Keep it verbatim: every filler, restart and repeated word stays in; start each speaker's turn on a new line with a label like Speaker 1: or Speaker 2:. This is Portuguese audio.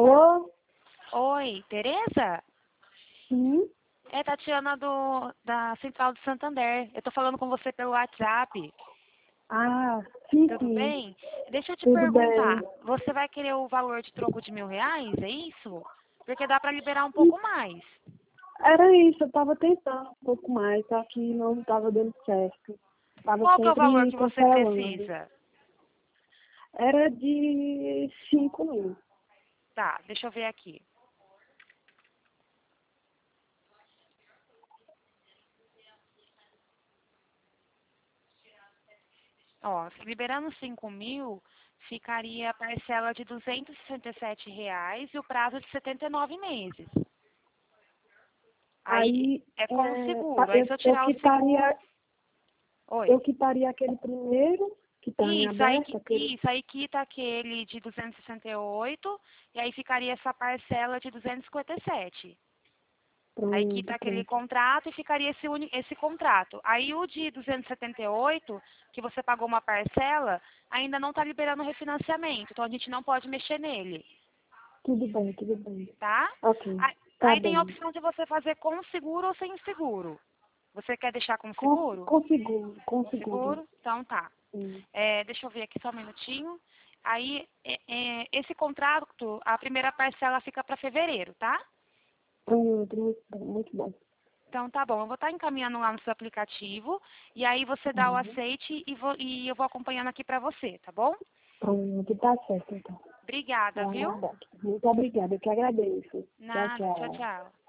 Speaker 1: Alô?
Speaker 2: Oi, Tereza?
Speaker 1: Sim?
Speaker 2: É Tatiana do, da Central do Santander. Eu tô falando com você pelo WhatsApp.
Speaker 1: Ah, sim,
Speaker 2: Tudo
Speaker 1: sim.
Speaker 2: bem? Deixa eu te
Speaker 1: Tudo bem.
Speaker 2: perguntar. Você vai querer o valor de troco de mil reais? É isso? Porque dá pra liberar um pouco mais.
Speaker 1: Era isso, eu tava tentando um pouco mais, só que não tava dando certo. Tava
Speaker 2: Qual que é o valor
Speaker 1: sempre
Speaker 2: que você
Speaker 1: cancelando.
Speaker 2: precisa?
Speaker 1: Era de cinco mil.
Speaker 2: Tá, deixa eu ver aqui. Ó, se liberando cinco mil, ficaria a parcela de duzentos e sessenta e sete reais e o prazo de setenta e nove meses. Aí
Speaker 1: Aí,
Speaker 2: é com o
Speaker 1: é, tá,
Speaker 2: seguro. Aí
Speaker 1: eu,
Speaker 2: se eu
Speaker 1: eu
Speaker 2: tirar o seguro.
Speaker 1: quitaria,
Speaker 2: Oi.
Speaker 1: eu quitaria aquele primeiro, que tá em
Speaker 2: Isso, aí,
Speaker 1: aberto,
Speaker 2: qui-
Speaker 1: aquele
Speaker 2: isso, aí quita aquele de duzentos e sessenta e oito e aí ficaria essa parcela de duzentos e cinquenta e sete. Aí
Speaker 1: pronto,
Speaker 2: quita aquele
Speaker 1: pronto.
Speaker 2: contrato e ficaria esse, uni- esse contrato. Aí o de duzentos e setenta e oito, que você pagou uma parcela, ainda não está liberando o refinanciamento, então a gente não pode mexer nele,
Speaker 1: Tudo bem, tudo bem.
Speaker 2: tá?
Speaker 1: Ok,
Speaker 2: Aí,
Speaker 1: tá
Speaker 2: aí tem a
Speaker 1: bem.
Speaker 2: opção de você fazer com seguro ou sem seguro. Você quer deixar com
Speaker 1: Com,
Speaker 2: seguro?
Speaker 1: com seguro, com
Speaker 2: Com
Speaker 1: seguro.
Speaker 2: seguro? Então tá.
Speaker 1: Sim.
Speaker 2: É, deixa eu ver aqui só um minutinho. Aí, é, é, esse contrato, a primeira parcela fica para fevereiro, tá?
Speaker 1: Pronto, muito bom, muito bom.
Speaker 2: Então tá bom, eu vou estar encaminhando lá no seu aplicativo e aí você dá o
Speaker 1: Uhum.
Speaker 2: aceite e, vou- e eu vou acompanhando aqui para você, tá bom?
Speaker 1: Pronto, tá certo, então.
Speaker 2: Obrigada,
Speaker 1: Vou
Speaker 2: viu?
Speaker 1: aguardar. Muito obrigada, eu que agradeço. Tchau,
Speaker 2: Nada, tchau,
Speaker 1: tchau.
Speaker 2: tchau.